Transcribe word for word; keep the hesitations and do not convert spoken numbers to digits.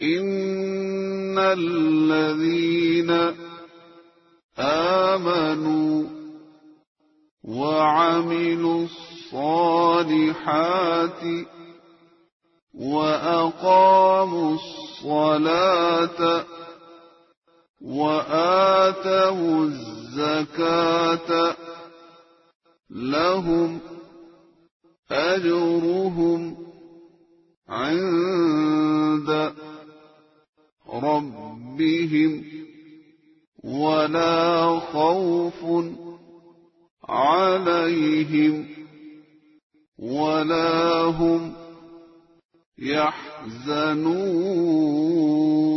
إن الذين آمنوا وعملوا الصالحات وأقاموا الصلاة وآتوا الزكاة لهم أجرهم عند ربهم ولا خوف عليهم ولا هم يحزنون.